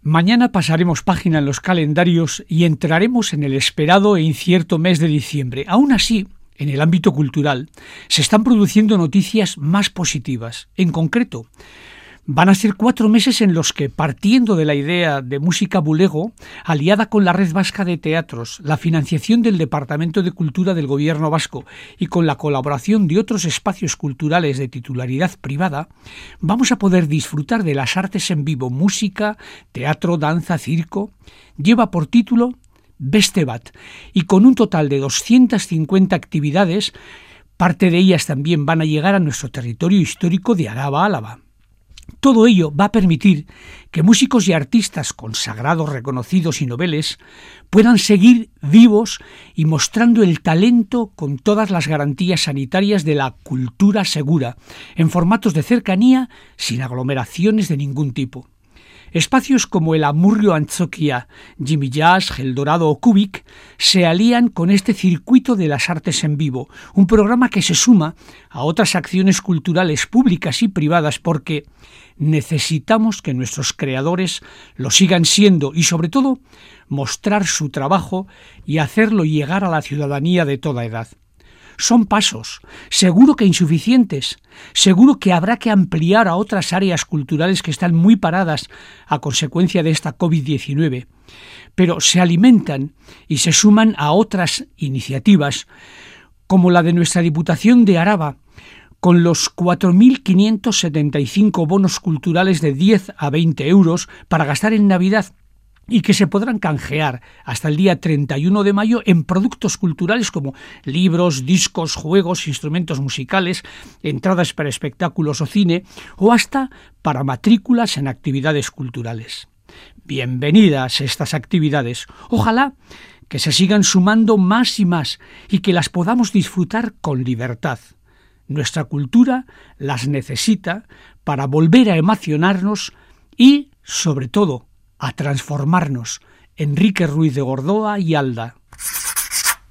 Mañana pasaremos página en los calendarios y entraremos en el esperado e incierto mes de diciembre. Aún así, en el ámbito cultural, se están produciendo noticias más positivas. En concreto, van a ser 4 meses en los que, partiendo de la idea de Música Bulego, aliada con la Red Vasca de Teatros, la financiación del Departamento de Cultura del Gobierno Vasco y con la colaboración de otros espacios culturales de titularidad privada, vamos a poder disfrutar de las artes en vivo, música, teatro, danza, circo. Lleva por título Beste Bat y con un total de 250 actividades, parte de ellas también van a llegar a nuestro territorio histórico de Araba, Álava. Todo ello va a permitir que músicos y artistas consagrados, reconocidos y noveles puedan seguir vivos y mostrando el talento con todas las garantías sanitarias de la cultura segura, en formatos de cercanía sin aglomeraciones de ningún tipo. Espacios como el Amurrio Antzokia, Jimmy Jazz, El Dorado o Kubik se alían con este circuito de las artes en vivo, un programa que se suma a otras acciones culturales públicas y privadas porque necesitamos que nuestros creadores lo sigan siendo y sobre todo mostrar su trabajo y hacerlo llegar a la ciudadanía de toda edad. Son pasos, seguro que insuficientes, seguro que habrá que ampliar a otras áreas culturales que están muy paradas a consecuencia de esta COVID-19, pero se alimentan y se suman a otras iniciativas, como la de nuestra Diputación de Araba, con los 4.575 bonos culturales de 10 a 20 euros para gastar en Navidad, y que se podrán canjear hasta el día 31 de mayo en productos culturales como libros, discos, juegos, instrumentos musicales, entradas para espectáculos o cine, o hasta para matrículas en actividades culturales. Bienvenidas estas actividades. Ojalá que se sigan sumando más y más y que las podamos disfrutar con libertad. Nuestra cultura las necesita para volver a emocionarnos y, sobre todo, a transformarnos. Enrique Ruiz de Gordoa y Alda.